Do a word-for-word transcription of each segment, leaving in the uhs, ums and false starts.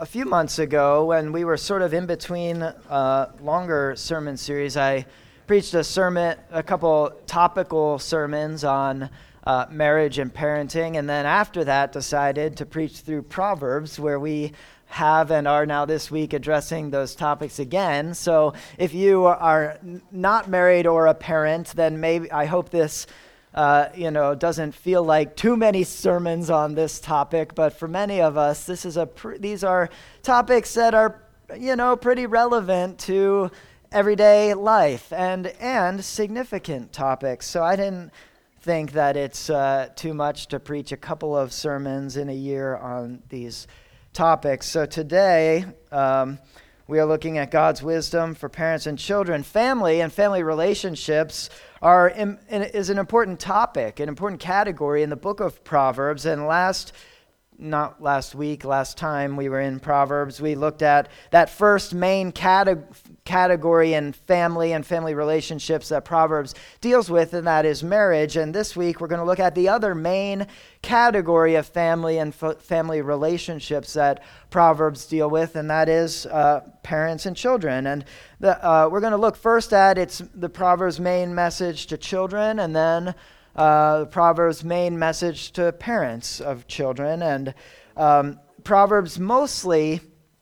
a few months ago, when we were sort of in between uh, longer sermon series, I preached a sermon, a couple topical sermons on uh, marriage and parenting, and then after that decided to preach through Proverbs, where we have and are now this week addressing those topics again. So if you are n- not married or a parent, then maybe I hope this Uh, you know, doesn't feel like too many sermons on this topic, but for many of us, this is a pr- these are topics that are, you know, pretty relevant to everyday life and and significant topics. So I didn't think that it's uh, too much to preach a couple of sermons in a year on these topics. So today, um, we are looking at God's wisdom for parents and children. Family and family relationships are in, in, is an important topic, an important category in the book of Proverbs. And last, not last week, last time we were in Proverbs, we looked at that first main cate- category in family and family relationships that Proverbs deals with, and that is marriage. And this week we're going to look at the other main category of family and f- family relationships that Proverbs deal with, and that is uh, parents and children. And the, uh, we're going to look first at it's the Proverbs' main message to children, and then uh, the Proverbs' main message to parents of children. And um, Proverbs mostly,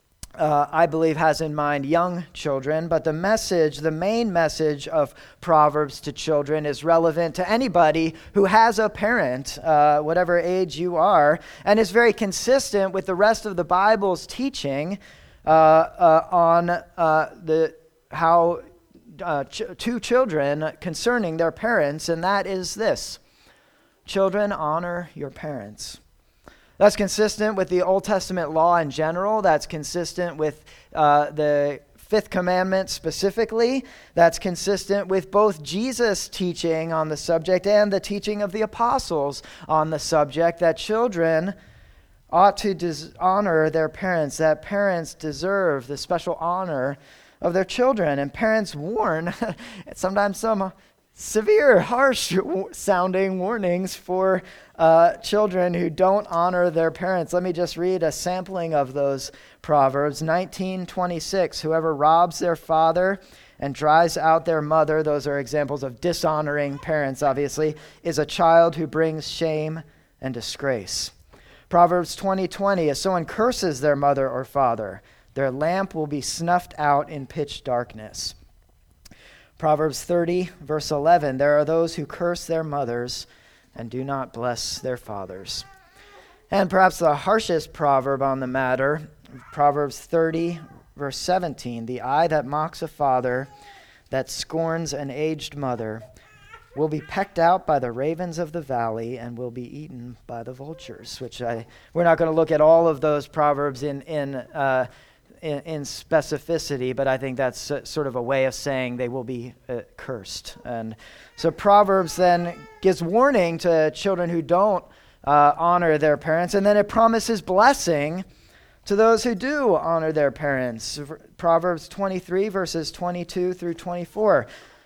uh, I believe, has in mind young children, but the message, the main message of Proverbs to children is relevant to anybody who has a parent, uh, whatever age you are, and is very consistent with the rest of the Bible's teaching uh, uh, on uh, the how uh, ch- two children concerning their parents, and that is this: children, honor your parents. That's consistent with the Old Testament law in general. That's consistent with uh, the fifth commandment specifically. That's consistent with both Jesus' teaching on the subject and the teaching of the apostles on the subject, that children ought to dis- honor their parents, that parents deserve the special honor of their children. And parents warn, sometimes some severe, harsh sounding warnings for uh, children who don't honor their parents. Let me just read a sampling of those Proverbs. nineteen twenty-six, whoever robs their father and drives out their mother, those are examples of dishonoring parents, obviously, is a child who brings shame and disgrace. Proverbs twenty twenty, if someone curses their mother or father, their lamp will be snuffed out in pitch darkness. Proverbs thirty, verse eleven, there are those who curse their mothers and do not bless their fathers. And perhaps the harshest proverb on the matter, Proverbs thirty, verse seventeen, the eye that mocks a father, that scorns an aged mother, will be pecked out by the ravens of the valley and will be eaten by the vultures, which I, we're not going to look at all of those proverbs in, in uh, In, in specificity, but I think that's uh, sort of a way of saying they will be uh, cursed. And so Proverbs then gives warning to children who don't uh, honor their parents, and then it promises blessing to those who do honor their parents. Proverbs twenty-three, verses twenty-two through twenty-four.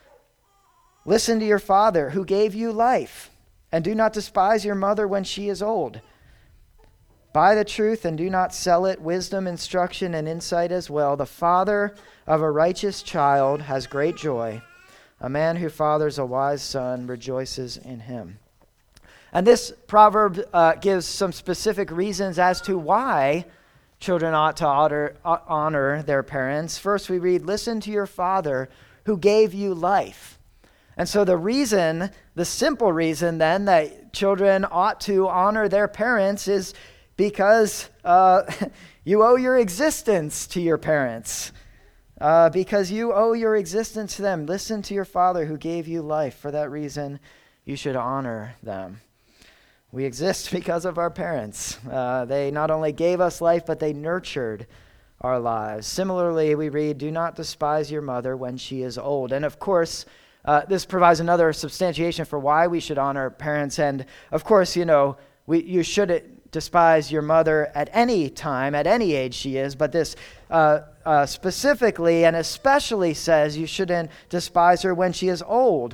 Listen to your father who gave you life, and do not despise your mother when she is old. Buy the truth and do not sell it, wisdom, instruction, and insight as well. The father of a righteous child has great joy. A man who fathers a wise son rejoices in him. And this proverb uh, gives some specific reasons as to why children ought to honor, uh, honor their parents. First, we read, listen to your father who gave you life. And so the reason, the simple reason then that children ought to honor their parents is because uh, you owe your existence to your parents. Uh, because you owe your existence to them. Listen to your father who gave you life. For that reason, you should honor them. We exist because of our parents. Uh, they not only gave us life, but they nurtured our lives. Similarly, we read, do not despise your mother when she is old. And of course, uh, this provides another substantiation for why we should honor parents. And of course, you know, we you shouldn't despise your mother at any time, at any age she is, but this uh, uh, specifically and especially says you shouldn't despise her when she is old.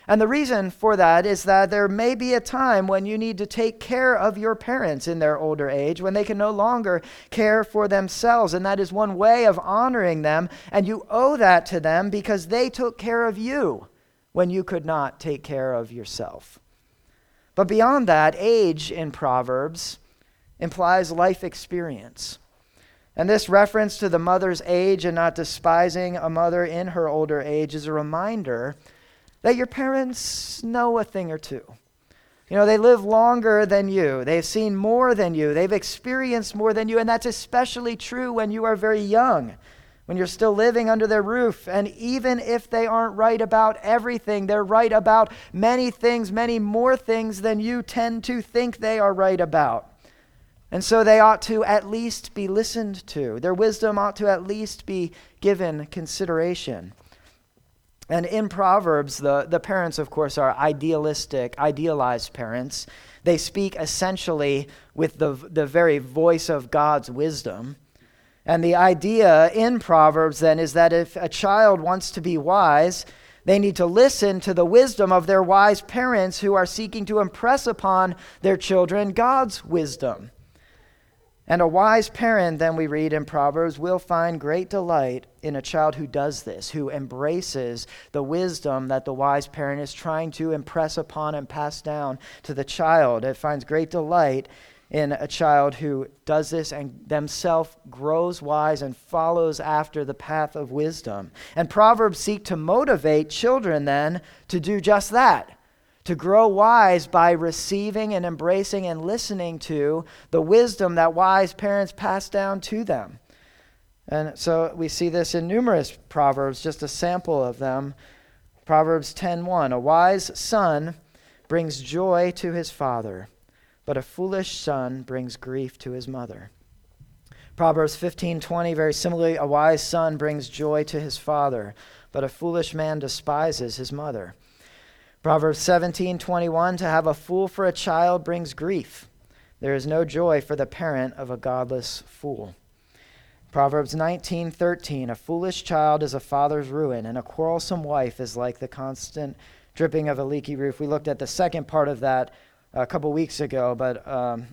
And the reason for that is that there may be a time when you need to take care of your parents in their older age, when they can no longer care for themselves. And that is one way of honoring them. And you owe that to them because they took care of you when you could not take care of yourself. But beyond that, age in Proverbs implies life experience. And this reference to the mother's age and not despising a mother in her older age is a reminder that your parents know a thing or two. You know, they live longer than you. They've seen more than you. They've experienced more than you. And that's especially true when you are very young, when you're still living under their roof. And even if they aren't right about everything, they're right about many things, many more things than you tend to think they are right about. And so they ought to at least be listened to. Their wisdom ought to at least be given consideration. And in Proverbs, the, the parents, of course, are idealistic, idealized parents. They speak essentially with the, the very voice of God's wisdom. And the idea in Proverbs then is that if a child wants to be wise, they need to listen to the wisdom of their wise parents who are seeking to impress upon their children God's wisdom. And a wise parent, then we read in Proverbs, will find great delight in a child who does this, who embraces the wisdom that the wise parent is trying to impress upon and pass down to the child. It finds great delight in a child who does this and themselves grows wise and follows after the path of wisdom. And Proverbs seek to motivate children then to do just that, to grow wise by receiving and embracing and listening to the wisdom that wise parents pass down to them. And so we see this in numerous Proverbs, just a sample of them. Proverbs ten one, a wise son brings joy to his father, but a foolish son brings grief to his mother. Proverbs fifteen twenty, very similarly, a wise son brings joy to his father, but a foolish man despises his mother. Proverbs seventeen twenty-one, to have a fool for a child brings grief. There is no joy for the parent of a godless fool. Proverbs nineteen thirteen, a foolish child is a father's ruin, and a quarrelsome wife is like the constant dripping of a leaky roof. We looked at the second part of that a couple weeks ago, but um,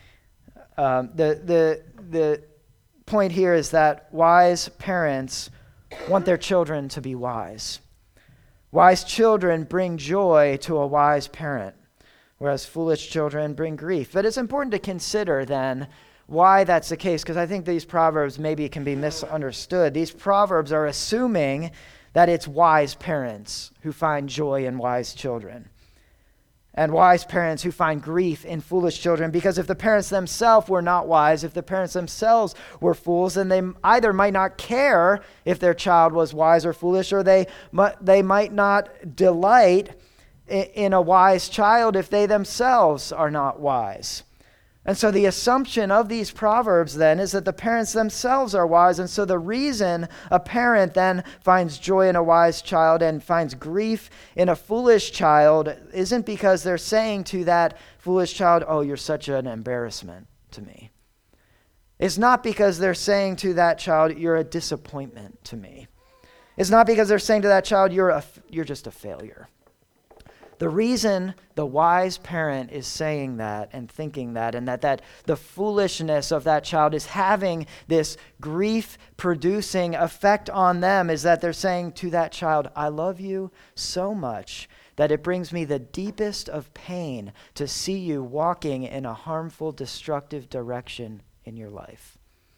um, the, the, the point here is that wise parents want their children to be wise. Wise children bring joy to a wise parent, whereas foolish children bring grief. But it's important to consider then why that's the case, because I think these proverbs maybe can be misunderstood. These proverbs are assuming that it's wise parents who find joy in wise children, and wise parents who find grief in foolish children, because if the parents themselves were not wise, if the parents themselves were fools, then they either might not care if their child was wise or foolish, or they, they might not delight in a wise child if they themselves are not wise. And so the assumption of these proverbs then is that the parents themselves are wise. And so the reason a parent then finds joy in a wise child and finds grief in a foolish child isn't because they're saying to that foolish child, oh, you're such an embarrassment to me. It's not because they're saying to that child, you're a disappointment to me. It's not because they're saying to that child, you're a, you're just a failure. The reason the wise parent is saying that and thinking that, and that, that the foolishness of that child is having this grief-producing effect on them, is that they're saying to that child, I love you so much that it brings me the deepest of pain to see you walking in a harmful, destructive direction in your life.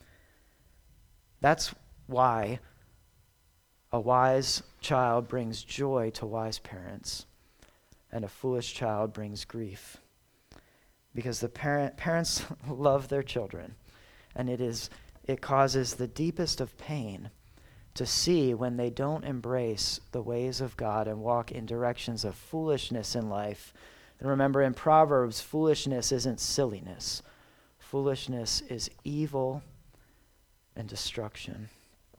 That's why a wise child brings joy to wise parents, and a foolish child brings grief. Because the parent parents love their children, and it is it causes the deepest of pain to see when they don't embrace the ways of God and walk in directions of foolishness in life. And remember, in Proverbs, foolishness isn't silliness. Foolishness is evil and destruction.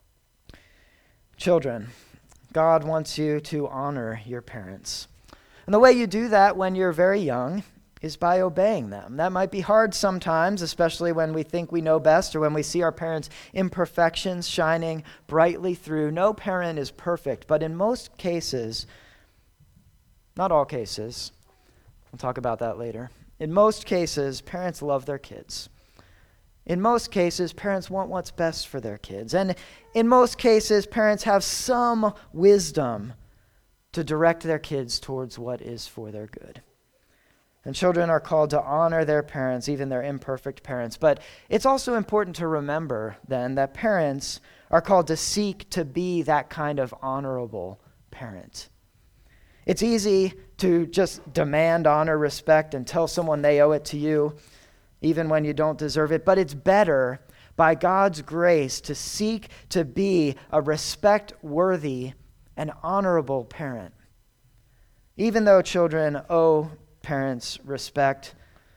Children, God wants you to honor your parents. And the way you do that when you're very young is by obeying them. That might be hard sometimes, especially when we think we know best or when we see our parents' imperfections shining brightly through. No parent is perfect, but in most cases, not all cases. We'll talk about that later. In most cases, parents love their kids. In most cases, parents want what's best for their kids. And in most cases, parents have some wisdom to direct their kids towards what is for their good. And children are called to honor their parents, even their imperfect parents. But it's also important to remember, then, that parents are called to seek to be that kind of honorable parent. It's easy to just demand honor, respect, and tell someone they owe it to you, even when you don't deserve it. But it's better, by God's grace, to seek to be a respect-worthy and honorable parent. Even though children owe parents respect,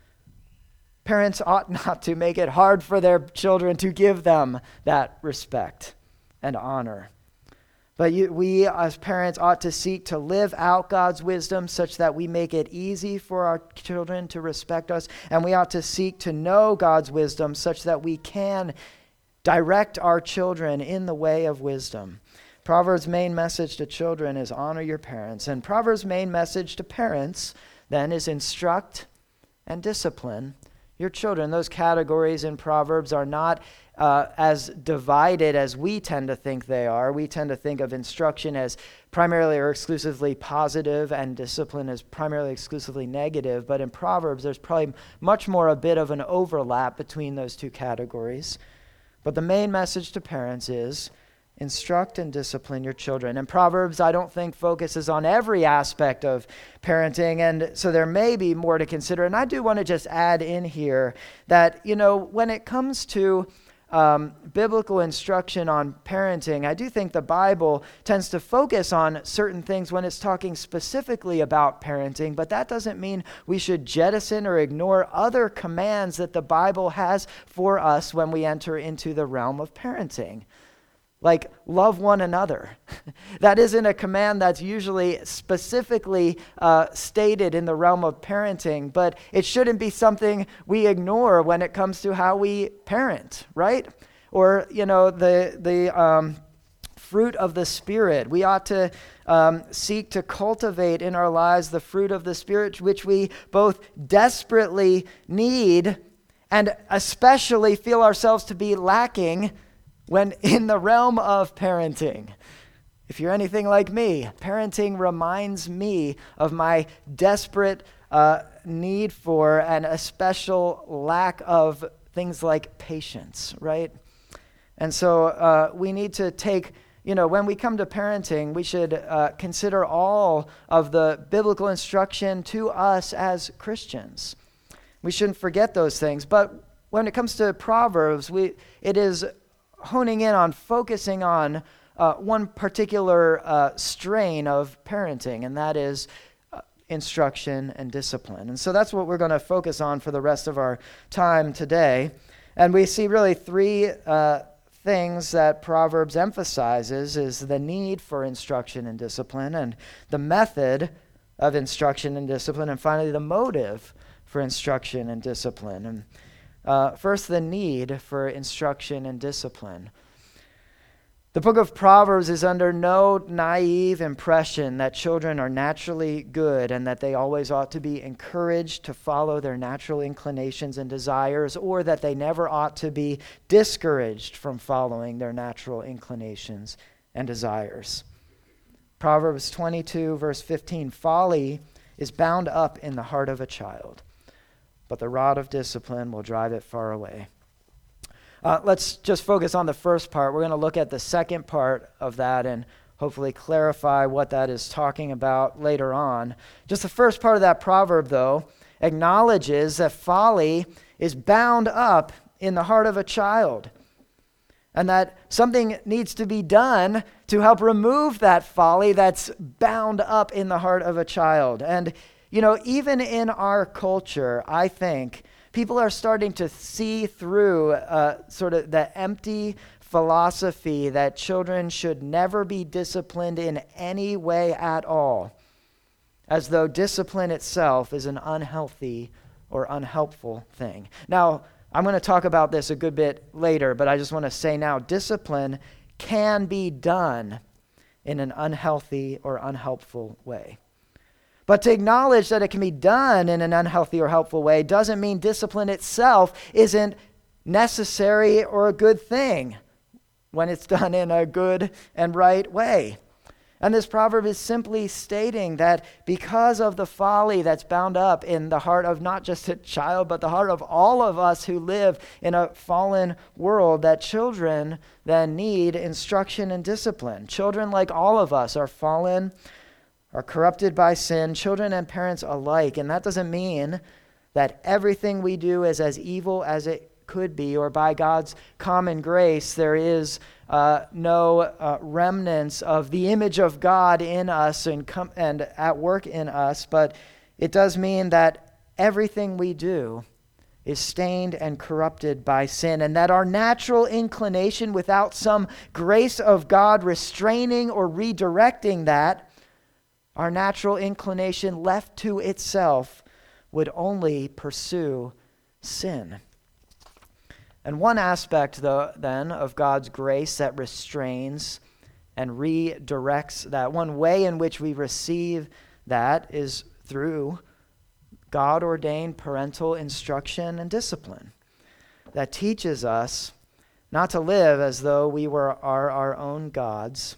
parents ought not to make it hard for their children to give them that respect and honor. But you, we as parents ought to seek to live out God's wisdom such that we make it easy for our children to respect us. And we ought to seek to know God's wisdom such that we can direct our children in the way of wisdom. Proverbs' main message to children is honor your parents. And Proverbs' main message to parents then is instruct and discipline your children. Those categories in Proverbs are not uh, as divided as we tend to think they are. We tend to think of instruction as primarily or exclusively positive and discipline as primarily exclusively negative. But in Proverbs, there's probably much more a bit of an overlap between those two categories. But the main message to parents is instruct and discipline your children. And Proverbs, I don't think, focuses on every aspect of parenting, and so there may be more to consider. And I do want to just add in here that, you know, when it comes to um, biblical instruction on parenting, I do think the Bible tends to focus on certain things when it's talking specifically about parenting, but that doesn't mean we should jettison or ignore other commands that the Bible has for us when we enter into the realm of parenting. Like, love one another. That isn't a command that's usually specifically uh, stated in the realm of parenting, but it shouldn't be something we ignore when it comes to how we parent, right? Or, you know, the the um, fruit of the Spirit. We ought to um, seek to cultivate in our lives the fruit of the Spirit, which we both desperately need and especially feel ourselves to be lacking when in the realm of parenting. If you're anything like me, parenting reminds me of my desperate uh, need for and a special lack of things like patience, right? And so uh, we need to take, you know, when we come to parenting, we should uh, consider all of the biblical instruction to us as Christians. We shouldn't forget those things. But when it comes to Proverbs, we it is honing in on focusing on uh, one particular uh, strain of parenting, and that is uh, instruction and discipline. And so that's what we're going to focus on for the rest of our time today. And we see really three uh, things that Proverbs emphasizes is the need for instruction and discipline, and the method of instruction and discipline, and finally the motive for instruction and discipline. And Uh, first, the need for instruction and discipline. The book of Proverbs is under no naive impression that children are naturally good and that they always ought to be encouraged to follow their natural inclinations and desires, or that they never ought to be discouraged from following their natural inclinations and desires. Proverbs twenty-two, verse fifteen, folly is bound up in the heart of a child, but the rod of discipline will drive it far away. Uh, let's just focus on the first part. We're going to look at the second part of that and hopefully clarify what that is talking about later on. Just the first part of that proverb, though, acknowledges that folly is bound up in the heart of a child, and that something needs to be done to help remove that folly that's bound up in the heart of a child. And you know, even in our culture, I think, people are starting to see through uh, sort of the empty philosophy that children should never be disciplined in any way at all, as though discipline itself is an unhealthy or unhelpful thing. Now, I'm going to talk about this a good bit later, but I just want to say now, discipline can be done in an unhealthy or unhelpful way. But to acknowledge that it can be done in an unhealthy or helpful way doesn't mean discipline itself isn't necessary or a good thing when it's done in a good and right way. And this proverb is simply stating that because of the folly that's bound up in the heart of not just a child, but the heart of all of us who live in a fallen world, that children then need instruction and discipline. Children, like all of us, are fallen, are corrupted by sin, children and parents alike. And that doesn't mean that everything we do is as evil as it could be, or by God's common grace, there is uh, no uh, remnants of the image of God in us and, com- and at work in us. But it does mean that everything we do is stained and corrupted by sin, and that our natural inclination, without some grace of God restraining or redirecting that, our natural inclination left to itself would only pursue sin. And one aspect, though, then, of God's grace that restrains and redirects that, one way in which we receive that is through God-ordained parental instruction and discipline that teaches us not to live as though we were are our own gods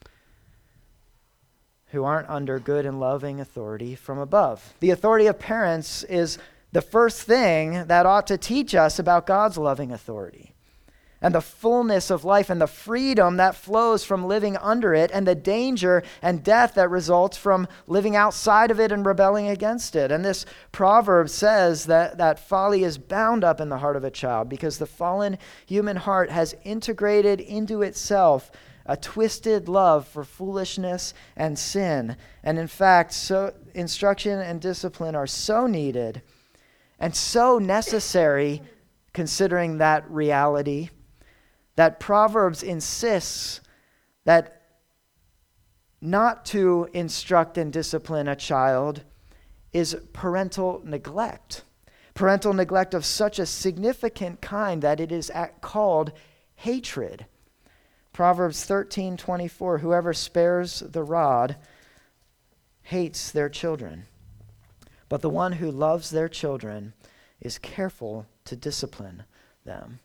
who aren't under good and loving authority from above. The authority of parents is the first thing that ought to teach us about God's loving authority and the fullness of life and the freedom that flows from living under it and the danger and death that results from living outside of it and rebelling against it. And this proverb says that, that folly is bound up in the heart of a child because the fallen human heart has integrated into itself a twisted love for foolishness and sin. And in fact, so instruction and discipline are so needed and so necessary, considering that reality, that Proverbs insists that not to instruct and discipline a child is parental neglect. Parental neglect of such a significant kind that it is called hatred. Proverbs thirteen twenty-four, whoever spares the rod hates their children, but the one who loves their children is careful to discipline them.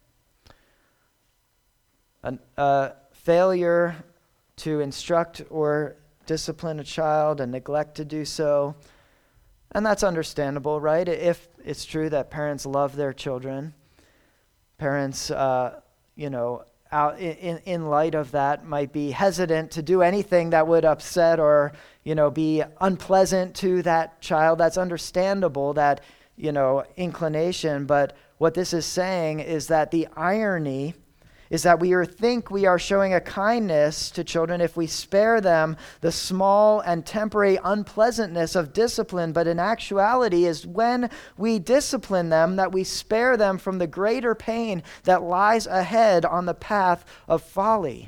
A uh, failure to instruct or discipline a child and neglect to do so, and that's understandable, right? If it's true that parents love their children, parents, uh, you know, out in, in light of that might be hesitant to do anything that would upset or, you know, be unpleasant to that child. That's understandable, that, you know, inclination. But what this is saying is that the irony is that we are, think we are showing a kindness to children if we spare them the small and temporary unpleasantness of discipline, but in actuality is when we discipline them that we spare them from the greater pain that lies ahead on the path of folly.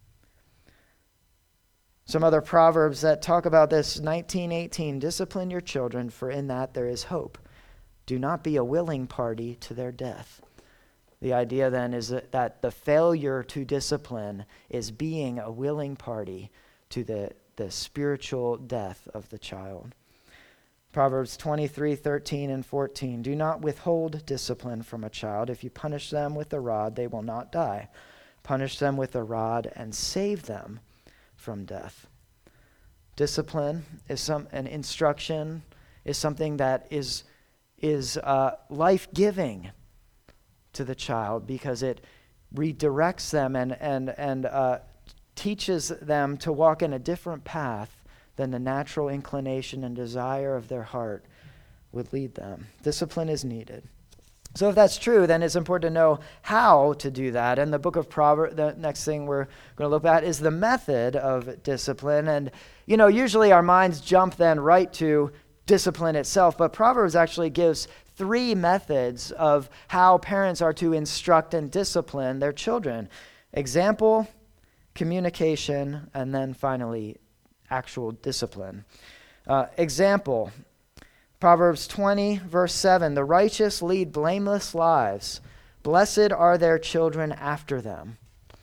Some other proverbs that talk about this, nineteen eighteen, discipline your children, for in that there is hope. Do not be a willing party to their death. The idea then is that, that the failure to discipline is being a willing party to the, the spiritual death of the child. Proverbs twenty-three, thirteen and fourteen, do not withhold discipline from a child. If you punish them with a rod, they will not die. Punish them with a rod and save them from death. Discipline is some, an instruction is something that is, is uh, life-giving to the child because it redirects them and and and uh, teaches them to walk in a different path than the natural inclination and desire of their heart would lead them. Discipline is needed. So if that's true, then it's important to know how to do that. And the book of Proverbs, the next thing we're going to look at is the method of discipline. And, you know, usually our minds jump then right to discipline itself, but Proverbs actually gives three methods of how parents are to instruct and discipline their children. Example, communication, and then finally, actual discipline. Uh, example, Proverbs twenty, verse seven, the righteous lead blameless lives. Blessed are their children after them.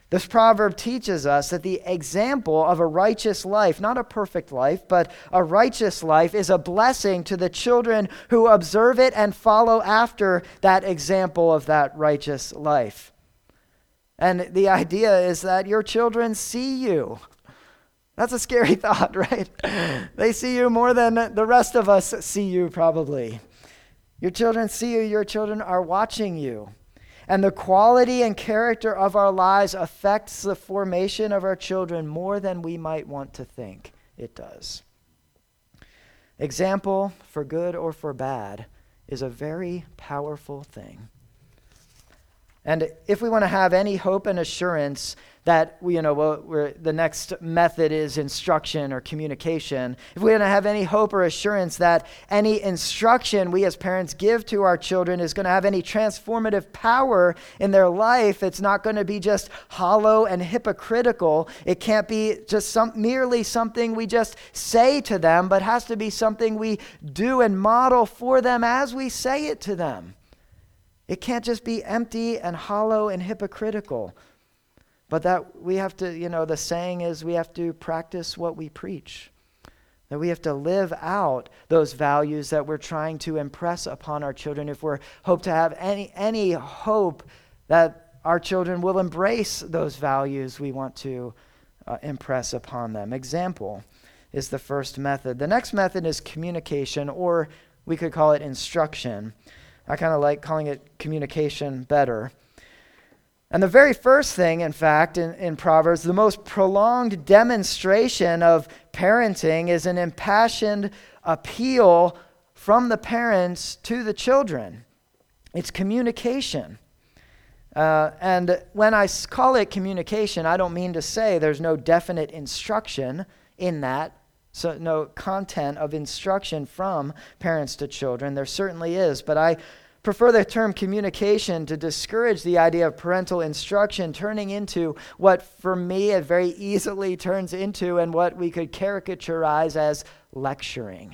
This proverb teaches us that the example of a righteous life, not a perfect life, but a righteous life, is a blessing to the children who observe it and follow after that example of that righteous life. And the idea is that your children see you. That's a scary thought, right? They see you more than the rest of us see you, probably. Your children see you. Your children are watching you. And the quality and character of our lives affects the formation of our children more than we might want to think it does. Example, for good or for bad, is a very powerful thing. And if we want to have any hope and assurance that, you know, well, we're, the next method is instruction or communication, if we want to have any hope or assurance that any instruction we as parents give to our children is going to have any transformative power in their life, it's not going to be just hollow and hypocritical. It can't be just some, merely something we just say to them, but has to be something we do and model for them as we say it to them. It can't just be empty and hollow and hypocritical. But that we have to, you know, the saying is we have to practice what we preach. That we have to live out those values that we're trying to impress upon our children if we're hope to have any any hope that our children will embrace those values we want to uh, impress upon them. Example is the first method. The next method is communication, or we could call it instruction. I kind of like calling it communication better. And the very first thing, in fact, in, in Proverbs, the most prolonged demonstration of parenting is an impassioned appeal from the parents to the children. It's communication. Uh, and when I call it communication, I don't mean to say there's no definite instruction in that. So no content of instruction from parents to children. There certainly is, but I prefer the term communication to discourage the idea of parental instruction turning into what, for me, it very easily turns into and what we could caricaturize as lecturing.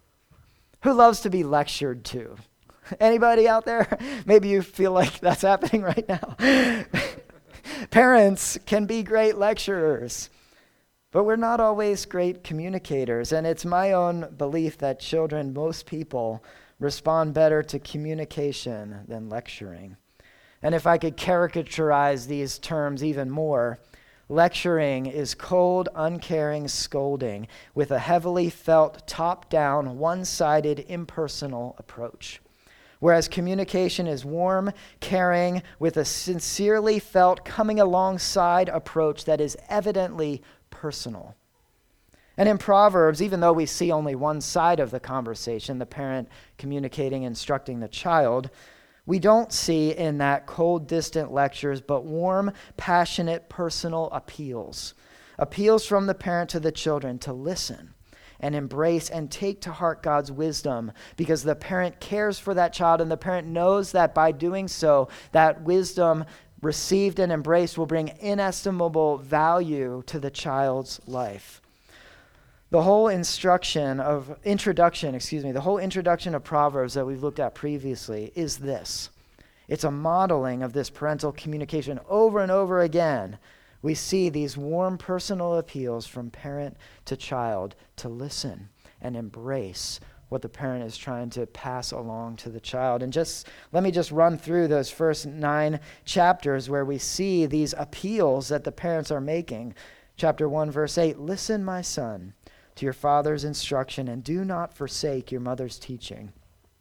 Who loves to be lectured to? Anybody out there? Maybe you feel like that's happening right now. Parents can be great lecturers. But we're not always great communicators, and it's my own belief that children, most people, respond better to communication than lecturing. And if I could caricaturize these terms even more, lecturing is cold, uncaring scolding with a heavily felt, top-down, one-sided, impersonal approach. Whereas communication is warm, caring, with a sincerely felt, coming alongside approach that is evidently personal. And in Proverbs, even though we see only one side of the conversation, the parent communicating, instructing the child, we don't see in that cold, distant lectures, but warm, passionate, personal appeals. Appeals from the parent to the children to listen and embrace and take to heart God's wisdom, because the parent cares for that child and the parent knows that by doing so, that wisdom received and embraced will bring inestimable value to the child's life. The whole instruction of introduction, excuse me, the whole introduction of Proverbs that we've looked at previously is this. It's a modeling of this parental communication. Over and over again, we see these warm personal appeals from parent to child to listen and embrace what the parent is trying to pass along to the child. And just let me just run through those first nine chapters where we see these appeals that the parents are making. Chapter one, verse eight, listen, my son, to your father's instruction, and do not forsake your mother's teaching.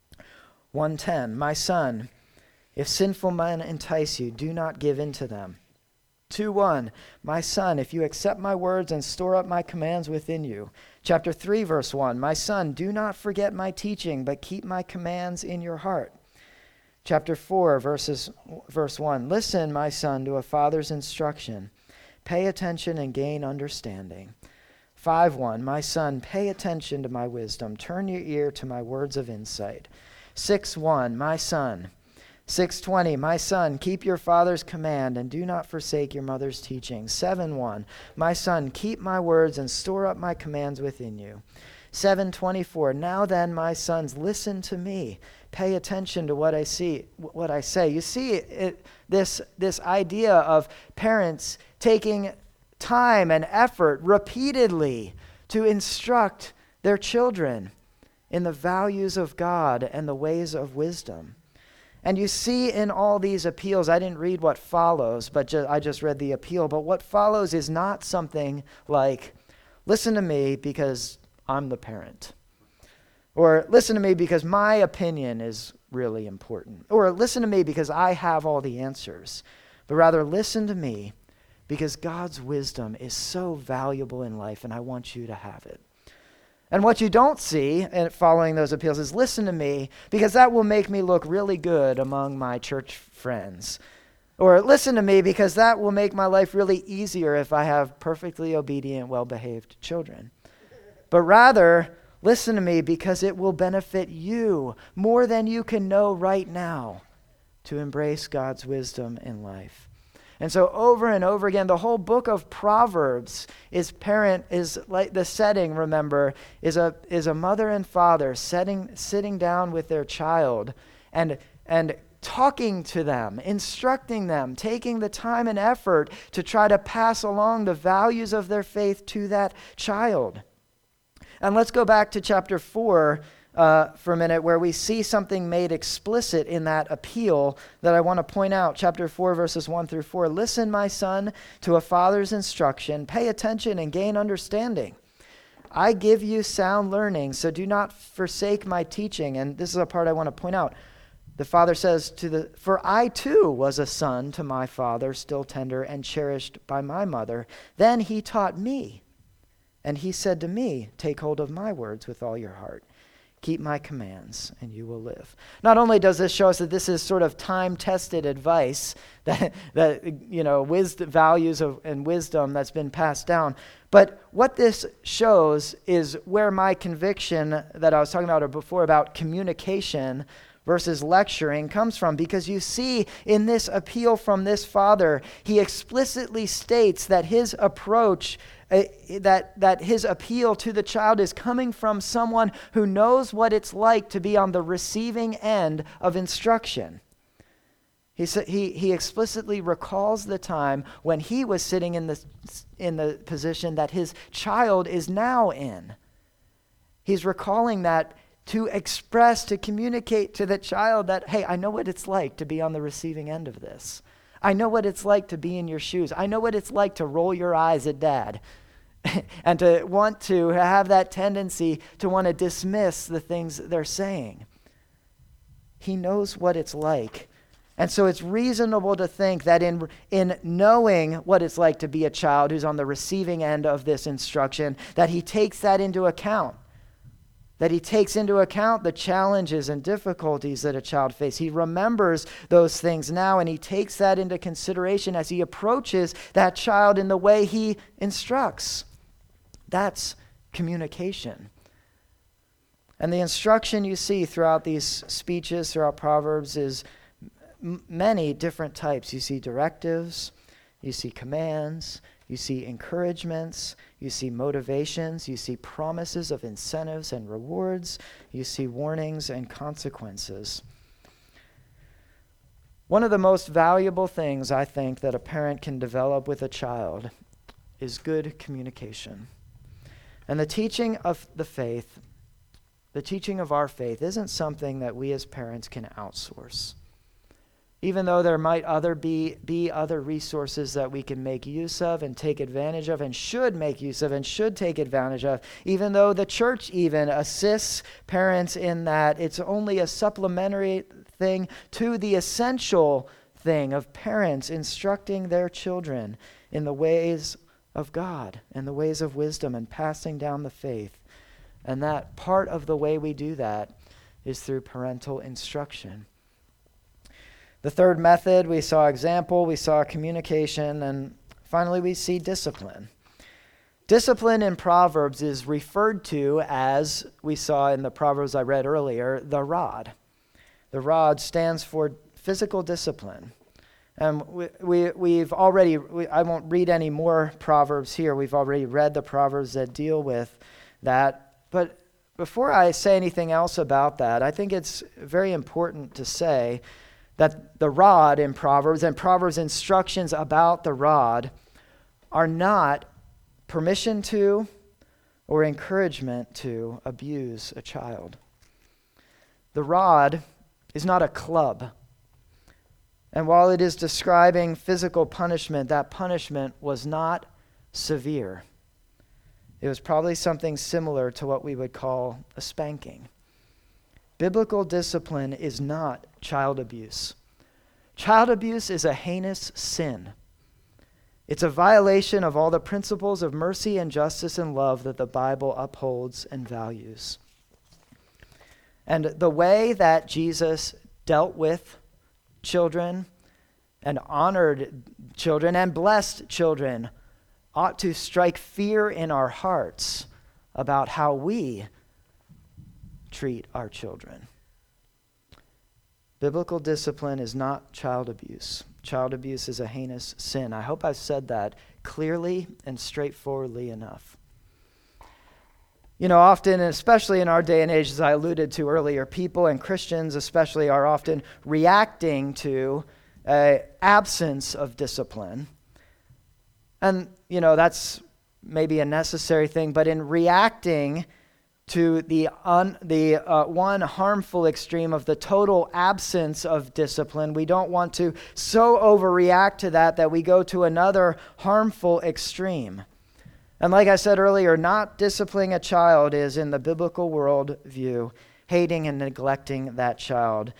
one ten, my son, if sinful men entice you, do not give in to them. two one, my son, if you accept my words and store up my commands within you. Chapter three, verse one, my son, do not forget my teaching, but keep my commands in your heart. Chapter four, verses, verse one, listen, my son, to a father's instruction. Pay attention and gain understanding. five one, my son, pay attention to my wisdom. Turn your ear to my words of insight. six one, my son. six twenty, my son, keep your father's command and do not forsake your mother's teaching. seven one, my son, keep my words and store up my commands within you. seven twenty-four, now then, my sons, listen to me. Pay attention to what I see, what I say. You see it, this, this idea of parents taking time and effort repeatedly to instruct their children in the values of God and the ways of wisdom. And you see in all these appeals, I didn't read what follows, but ju- I just read the appeal, but what follows is not something like, listen to me because I'm the parent. Or listen to me because my opinion is really important. Or listen to me because I have all the answers. But rather, listen to me because God's wisdom is so valuable in life and I want you to have it. And what you don't see in following those appeals is listen to me because that will make me look really good among my church friends. Or listen to me because that will make my life really easier if I have perfectly obedient, well-behaved children. But rather, listen to me because it will benefit you more than you can know right now to embrace God's wisdom in life. And so over and over again, the whole book of Proverbs is parent, is like the setting, remember, is a is a mother and father setting, sitting down with their child and and talking to them, instructing them, taking the time and effort to try to pass along the values of their faith to that child. And let's go back to chapter four uh, for a minute, where we see something made explicit in that appeal that I want to point out. Chapter four, verses one through four. Listen, my son, to a father's instruction. Pay attention and gain understanding. I give you sound learning, so do not forsake my teaching. And this is a part I want to point out. The father says to the, for I too was a son to my father, still tender and cherished by my mother. Then he taught me. And he said to me, take hold of my words with all your heart. Keep my commands, and you will live. Not only does this show us that this is sort of time-tested advice, that, that you know, wisdom, values of, and wisdom that's been passed down, but what this shows is where my conviction that I was talking about before about communication versus lecturing comes from, because you see in this appeal from this father, he explicitly states that his approach Uh, that that his appeal to the child is coming from someone who knows what it's like to be on the receiving end of instruction. He he he explicitly recalls the time when he was sitting in the in the position that his child is now in. He's recalling that to express, to communicate to the child that, hey, I know what it's like to be on the receiving end of this. I know what it's like to be in your shoes. I know what it's like to roll your eyes at dad and to want to have that tendency to want to dismiss the things they're saying. He knows what it's like. And so it's reasonable to think that in, in knowing what it's like to be a child who's on the receiving end of this instruction, that he takes that into account. That he takes into account the challenges and difficulties that a child faces. He remembers those things now, and he takes that into consideration as he approaches that child in the way he instructs. That's communication. And the instruction you see throughout these speeches, throughout Proverbs, is m- many different types. You see directives, you see commands, you see encouragements, you see motivations, you see promises of incentives and rewards, you see warnings and consequences. One of the most valuable things I think that a parent can develop with a child is good communication. And the teaching of the faith, the teaching of our faith, isn't something that we as parents can outsource. Even though there might other be, be other resources that we can make use of and take advantage of and should make use of and should take advantage of, even though the church even assists parents in that, it's only a supplementary thing to the essential thing of parents instructing their children in the ways of God and the ways of wisdom and passing down the faith. And that part of the way we do that is through parental instruction. The third method, we saw example, we saw communication, and finally we see discipline. Discipline in Proverbs is referred to as, we saw in the Proverbs I read earlier, the rod. The rod stands for physical discipline. And we, we, we've already, we, I won't read any more Proverbs here. We've already read the Proverbs that deal with that But before I say anything else about that, I think it's very important to say that the rod in Proverbs and Proverbs' instructions about the rod are not permission to or encouragement to abuse a child. The rod is not a club. And while it is describing physical punishment, that punishment was not severe. It was probably something similar to what we would call a spanking. Biblical discipline is not child abuse. Child abuse is a heinous sin. It's a violation of all the principles of mercy and justice and love that the Bible upholds and values. And the way that Jesus dealt with children and honored children and blessed children ought to strike fear in our hearts about how we treat our children. Biblical discipline is not child abuse. Child abuse is a heinous sin. I hope I've said that clearly and straightforwardly enough. You know, often, especially in our day and age, as I alluded to earlier, people and Christians especially are often reacting to an absence of discipline. And, you know, that's maybe a necessary thing, but in reacting to the un, the uh, one harmful extreme of the total absence of discipline, we don't want to so overreact to that that we go to another harmful extreme. And like I said earlier, not disciplining a child is, in the biblical world view, hating and neglecting that child.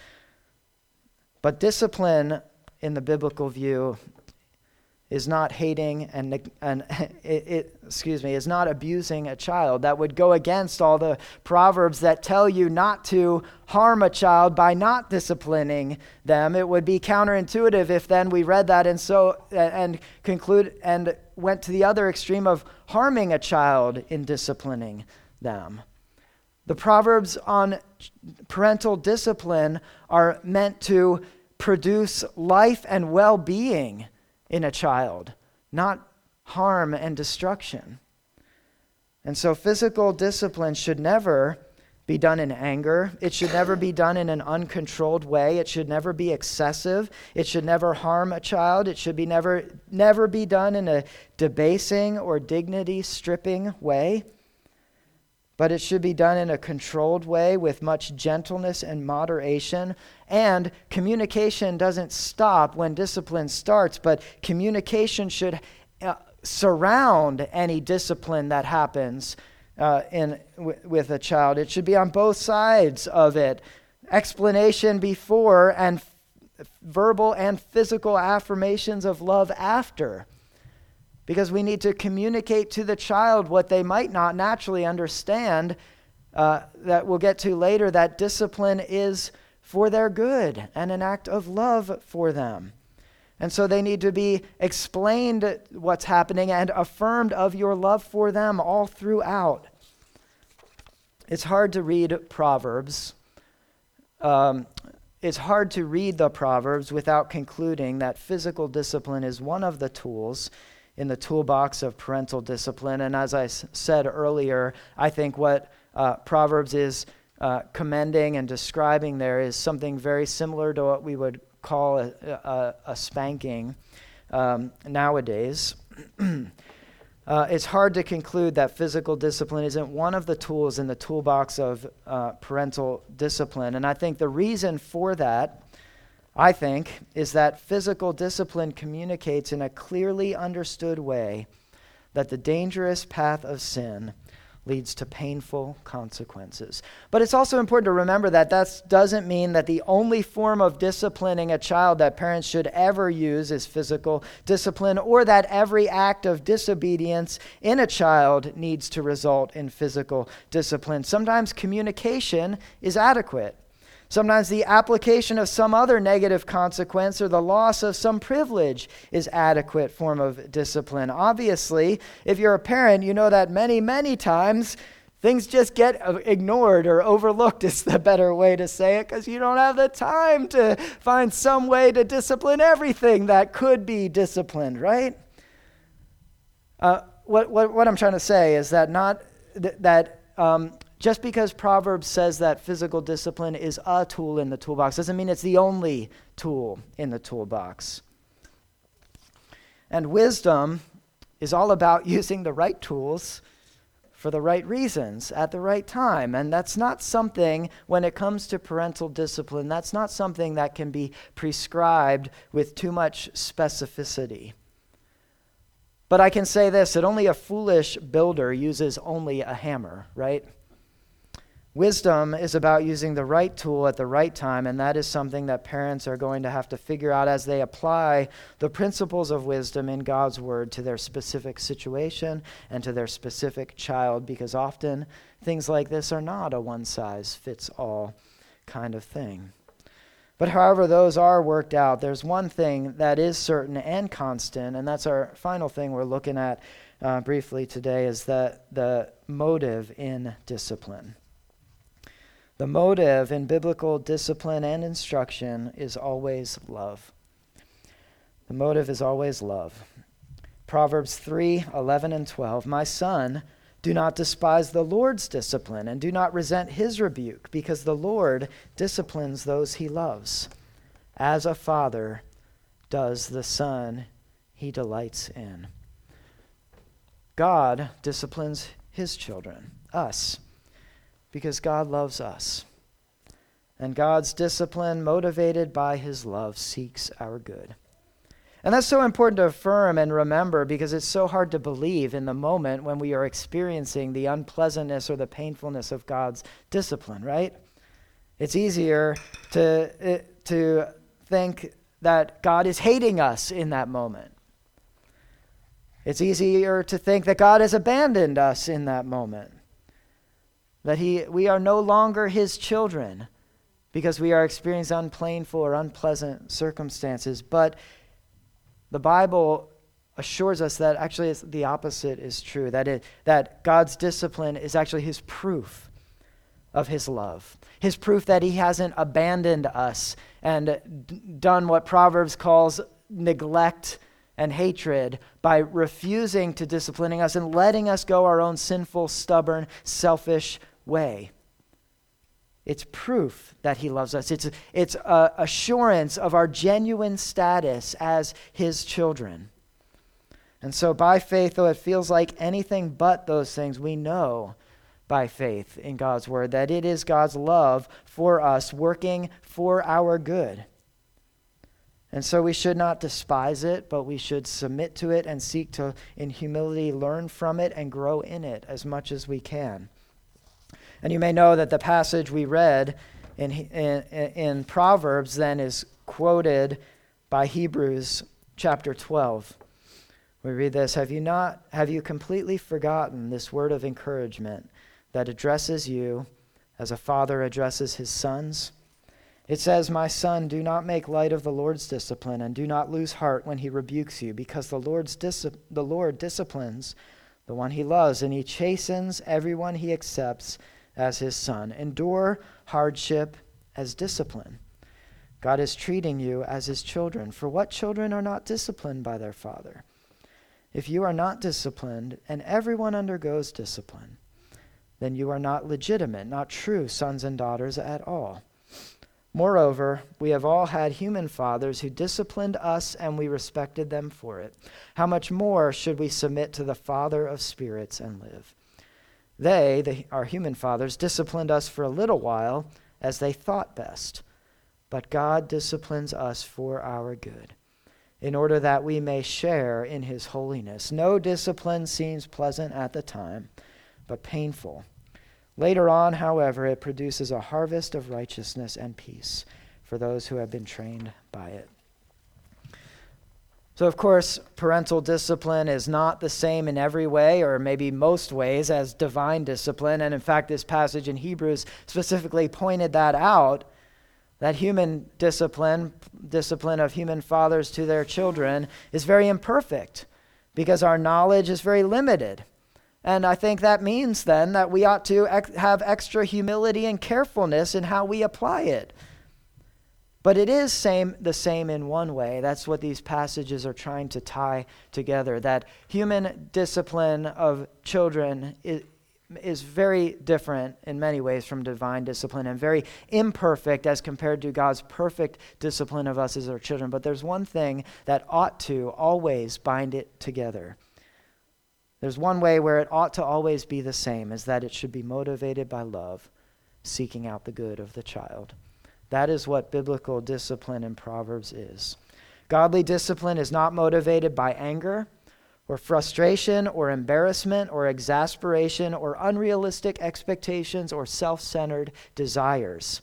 But discipline in the biblical view is not hating and, and it, it, excuse me, is not abusing a child. That would go against all the proverbs that tell you not to harm a child by not disciplining them. It would be counterintuitive if then we read that and so and conclude and went to the other extreme of harming a child in disciplining them. The proverbs on parental discipline are meant to produce life and well-being in a child, not harm and destruction. And so physical discipline should never be done in anger. It should never be done in an uncontrolled way. It should never be excessive. It should never harm a child. It should be never, never be done in a debasing or dignity-stripping way. But it should be done in a controlled way with much gentleness and moderation. And communication doesn't stop when discipline starts, but communication should uh, surround any discipline that happens uh, in w- with a child. It should be on both sides of it. Explanation before and f- verbal and physical affirmations of love after. Because we need to communicate to the child what they might not naturally understand, uh, that we'll get to later, that discipline is for their good and an act of love for them. And so they need to be explained what's happening and affirmed of your love for them all throughout. It's hard to read Proverbs. Um, it's hard to read the Proverbs without concluding that physical discipline is one of the tools in the toolbox of parental discipline. And as I s- said earlier, I think what uh, Proverbs is uh, commending and describing there is something very similar to what we would call a, a, a spanking um, nowadays. uh, it's hard to conclude that physical discipline isn't one of the tools in the toolbox of uh, parental discipline. And I think the reason for that, I think, is that physical discipline communicates in a clearly understood way that the dangerous path of sin leads to painful consequences. But it's also important to remember that that doesn't mean that the only form of disciplining a child that parents should ever use is physical discipline, or that every act of disobedience in a child needs to result in physical discipline. Sometimes communication is adequate. Sometimes the application of some other negative consequence or the loss of some privilege is adequate form of discipline. Obviously, if you're a parent, you know that many, many times things just get ignored or overlooked is the better way to say it, because you don't have the time to find some way to discipline everything that could be disciplined, right? Uh, what, what, what I'm trying to say is that not th- that um, just because Proverbs says that physical discipline is a tool in the toolbox doesn't mean it's the only tool in the toolbox. And wisdom is all about using the right tools for the right reasons at the right time. And that's not something, when it comes to parental discipline, that's not something that can be prescribed with too much specificity. But I can say this, that only a foolish builder uses only a hammer, right? Wisdom is about using the right tool at the right time, and that is something that parents are going to have to figure out as they apply the principles of wisdom in God's word to their specific situation and to their specific child, because often things like this are not a one-size-fits-all kind of thing. But however those are worked out, there's one thing that is certain and constant, and that's our final thing we're looking at uh, briefly today, is that the motive in discipline. The motive in biblical discipline and instruction is always love. The motive is always love. Proverbs three, eleven and twelve, "My son, do not despise the Lord's discipline, and do not resent his rebuke, because the Lord disciplines those he loves, as a father does the son he delights in." God disciplines his children, us, because God loves us. And God's discipline, motivated by his love, seeks our good. And that's so important to affirm and remember, because it's so hard to believe in the moment when we are experiencing the unpleasantness or the painfulness of God's discipline, right? It's easier to, to think that God is hating us in that moment. It's easier to think that God has abandoned us in that moment. That he, we are no longer his children because we are experiencing unpainful or unpleasant circumstances. But the Bible assures us that actually it's, the opposite is true, that it, that God's discipline is actually his proof of his love, his proof that he hasn't abandoned us and d- done what Proverbs calls neglect and hatred by refusing to disciplining us and letting us go our own sinful, stubborn, selfish way. It's proof that he loves us. It's, it's a assurance of our genuine status as his children. And so by faith, though it feels like anything but those things, we know by faith in God's word that it is God's love for us working for our good. And so we should not despise it, but we should submit to it and seek to, in humility, learn from it and grow in it as much as we can. And you may know that the passage we read in, in, in Proverbs then is quoted by Hebrews chapter twelve. We read this, have you not, have you completely forgotten this word of encouragement that addresses you as a father addresses his sons? It says, "My son, do not make light of the Lord's discipline, and do not lose heart when he rebukes you, because the Lord's dis- the Lord disciplines the one he loves, and he chastens everyone he accepts as his son. Endure hardship as discipline. God is treating you as his children. For what children are not disciplined by their father? If you are not disciplined, and everyone undergoes discipline, then you are not legitimate, not true sons and daughters at all. Moreover, we have all had human fathers who disciplined us, and we respected them for it. How much more should we submit to the Father of spirits and live? They, the, our human fathers, disciplined us for a little while as they thought best, but God disciplines us for our good, in order that we may share in his holiness. No discipline seems pleasant at the time, but painful. Later on, however, it produces a harvest of righteousness and peace for those who have been trained by it." So, of course, parental discipline is not the same in every way, or maybe most ways, as divine discipline. And in fact, this passage in Hebrews specifically pointed that out, that human discipline, discipline of human fathers to their children, is very imperfect because our knowledge is very limited. And I think that means then that we ought to ex- have extra humility and carefulness in how we apply it. But it is same the same in one way. That's what these passages are trying to tie together, that human discipline of children is, is very different in many ways from divine discipline and very imperfect as compared to God's perfect discipline of us as our children. But there's one thing that ought to always bind it together. There's one way where it ought to always be the same, is that it should be motivated by love, seeking out the good of the child. That is what biblical discipline in Proverbs is. Godly discipline is not motivated by anger or frustration or embarrassment or exasperation or unrealistic expectations or self-centered desires.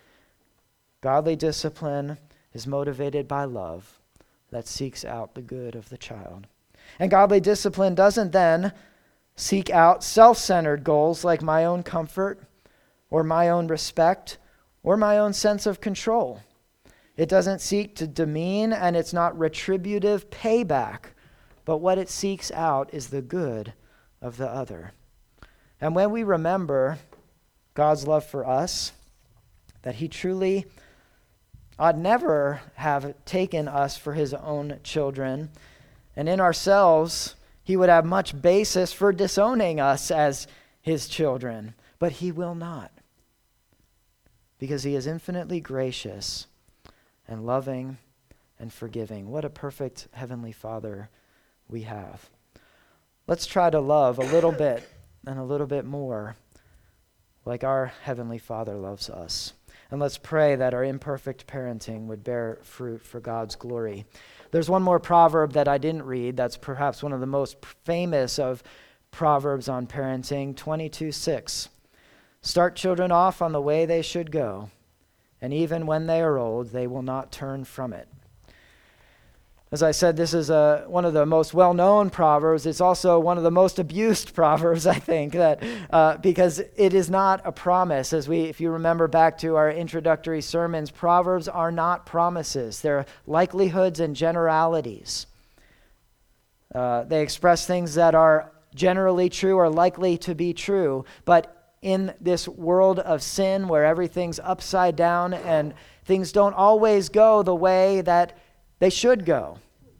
Godly discipline is motivated by love that seeks out the good of the child. And godly discipline doesn't then seek out self-centered goals like my own comfort or my own respect or my own sense of control. It doesn't seek to demean, and it's not retributive payback. But what it seeks out is the good of the other. And when we remember God's love for us, that he truly ought never have taken us for his own children, and in ourselves he would have much basis for disowning us as his children, but he will not, because he is infinitely gracious and loving and forgiving. What a perfect heavenly Father we have. Let's try to love a little bit and a little bit more like our Heavenly Father loves us. And let's pray that our imperfect parenting would bear fruit for God's glory. There's one more proverb that I didn't read that's perhaps one of the most famous of proverbs on parenting, twenty-two six. Start children off on the way they should go, and even when they are old, they will not turn from it. As I said, this is a, one of the most well-known proverbs. It's also one of the most abused proverbs, I think, that uh, because it is not a promise. As we, if you remember back to our introductory sermons, proverbs are not promises. They're likelihoods and generalities. Uh, they express things that are generally true or likely to be true, but in this world of sin where everything's upside down and things don't always go the way that they should go.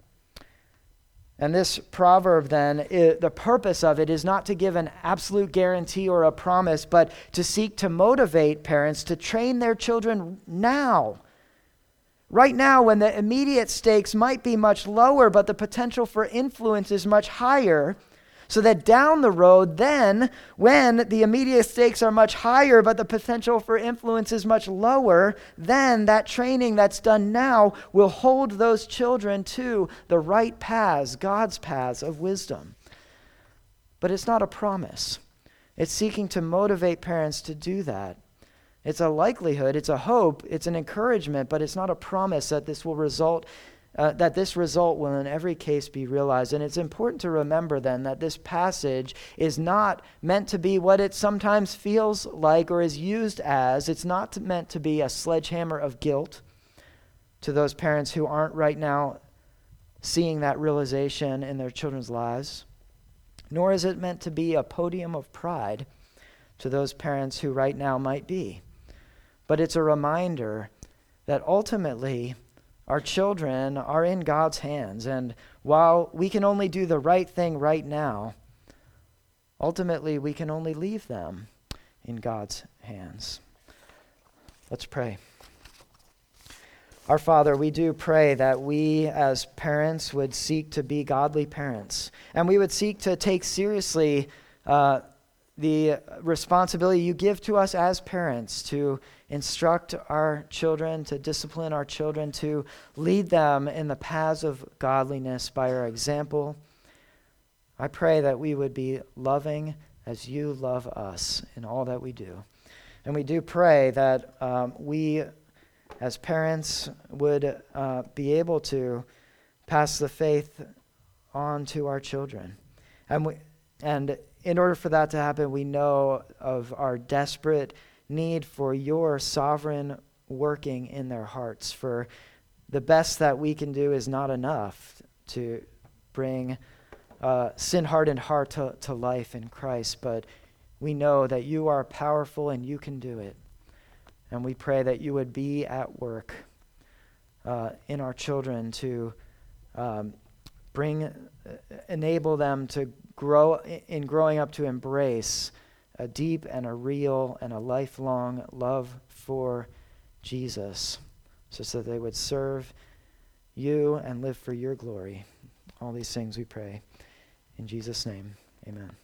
And this proverb then, it, the purpose of it is not to give an absolute guarantee or a promise, but to seek to motivate parents to train their children now. Right now, when the immediate stakes might be much lower, but the potential for influence is much higher, so that down the road, then, when the immediate stakes are much higher, but the potential for influence is much lower, then that training that's done now will hold those children to the right paths, God's paths of wisdom. But it's not a promise. It's seeking to motivate parents to do that. It's a likelihood, it's a hope, it's an encouragement, but it's not a promise that this will result Uh, that this result will in every case be realized. And it's important to remember then that this passage is not meant to be what it sometimes feels like or is used as. It's not meant to be a sledgehammer of guilt to those parents who aren't right now seeing that realization in their children's lives. Nor is it meant to be a podium of pride to those parents who right now might be. But it's a reminder that ultimately our children are in God's hands, and while we can only do the right thing right now, ultimately we can only leave them in God's hands. Let's pray. Our Father, we do pray that we as parents would seek to be godly parents, and we would seek to take seriously uh, the responsibility you give to us as parents to instruct our children, to discipline our children, to lead them in the paths of godliness by our example. I pray that we would be loving as you love us in all that we do. And we do pray that um, we as parents would uh, be able to pass the faith on to our children. And we, and in order for that to happen, we know of our desperate need for your sovereign working in their hearts. For the best that we can do is not enough to bring a sin-hardened heart to, to life in Christ, but we know that you are powerful and you can do it. And we pray that you would be at work uh, in our children to um, bring, uh, enable them to grow, in growing up to embrace a deep and a real and a lifelong love for Jesus, so that they would serve you and live for your glory. All these things we pray. In Jesus' name, amen.